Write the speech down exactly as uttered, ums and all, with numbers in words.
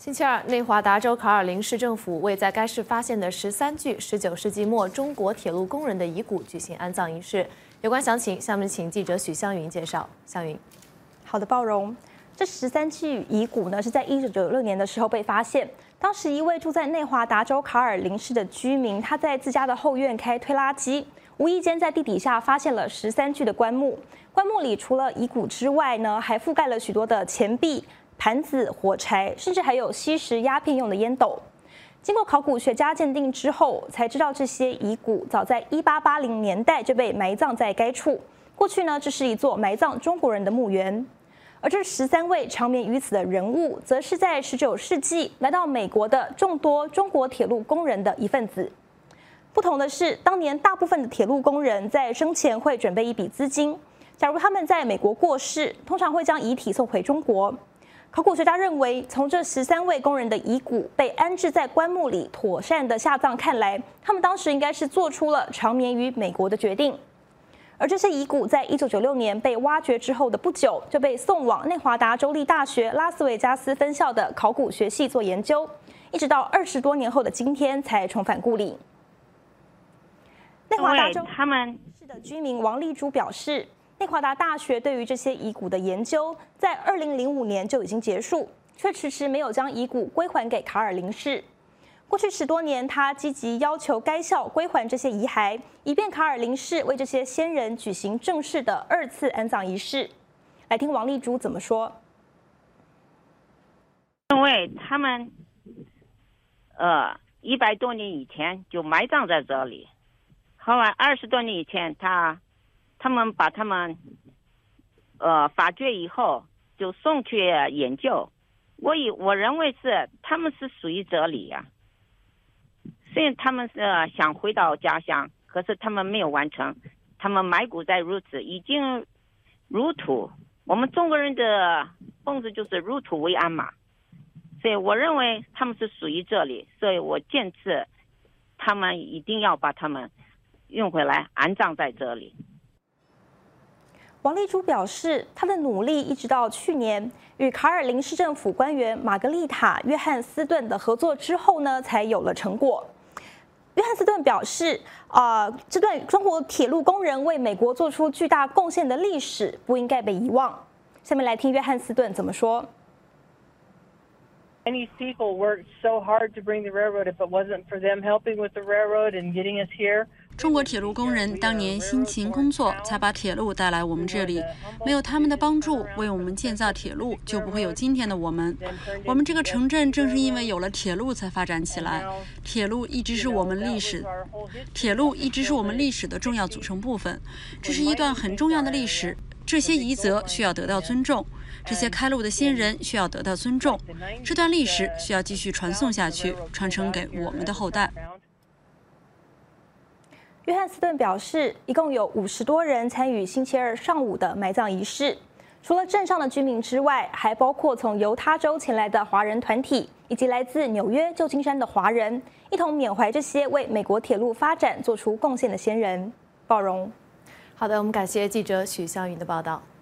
星期二，内华达州卡尔林市政府为在该市发现的十三具十九世纪末中国铁路工人的遗骨举行安葬仪式。有关详情，下面请记者许香云介绍。香云， 好的，包容。这十三具遗骨呢，是在一九九六年的时候被发现。当时一位住在内华达州卡尔林市的居民，他在自家的后院开推拉机，无意间在地底下发现了十三具的棺木。棺木里除了遗骨之外呢，还覆盖了许多的钱币、盘子、火柴，甚至还有吸食鸦片用的烟斗。经过考古学家鉴定之后，才知道这些遗骨早在一八八零年代就被埋葬在该处。过去呢，这是一座埋葬中国人的墓园。而这十三位长眠于此的人物，则是在十九世纪来到美国的众多中国铁路工人的一份子。不同的是，当年大部分的铁路工人在生前会准备一笔资金，假如他们在美国过世，通常会将遗体送回中国。考古学家认为，从这十三位工人的遗骨被安置在棺木里，妥善的下葬看来，他们当时应该是做出了长眠于美国的决定。而这些遗骨在一九九六年被挖掘之后的不久，就被送往内华达州立大学拉斯维加斯分校的考古学系做研究，一直到二十多年后的今天才重返故里。内华达州他们市的居民王丽珠表示，内华达大学对于这些遗骨的研究，在二零零五年就已经结束，却迟迟没有将遗骨归还给卡尔林市。过去十多年，他积极要求该校归还这些遗骸，以便卡尔林市为这些先人举行正式的二次安葬仪式。来听王丽珠怎么说。 因为他们，呃，一百多年以前就埋葬在这里，后来二十多年以前，他，他们把他们，呃，发掘以后就送去研究。我以我认为是他们是属于这里呀、啊。虽然他们是想回到家乡，可是他们没有完成。他们埋骨在如此，已经入土。我们中国人的奉旨就是入土为安嘛，所以我认为他们是属于这里，所以我坚持他们一定要把他们运回来安葬在这里。 王丽珠表示，她的努力一直到去年与卡尔林市政府官员玛格丽塔·约翰斯顿的合作之后呢，才有了成果。约翰斯顿表示，啊、呃，这段中国铁路工人为美国做出巨大贡献的历史不应该被遗忘。下面来听约翰斯顿怎么说。 Chinese people worked so hard to bring the railroad. If it wasn't for them helping with the railroad and getting us here. 中国铁路工人当年辛勤工作，才把铁路带来我们这里。没有他们的帮助，为我们建造铁路，就不会有今天的我们。我们这个城镇正是因为有了铁路才发展起来。铁路一直是我们历史，铁路一直是我们历史的重要组成部分。这是一段很重要的历史，这些遗泽需要得到尊重，这些开路的先人需要得到尊重。这段历史需要继续传送下去，传承给我们的后代。 约翰斯顿表示，一共有五十多人参与星期二上午的埋葬仪式，除了镇上的居民之外，还包括从犹他州前来的华人团体，以及来自纽约、旧金山的华人，一同缅怀这些为美国铁路发展做出贡献的先人。鲍荣， 好的，我们感谢记者许香云的报道。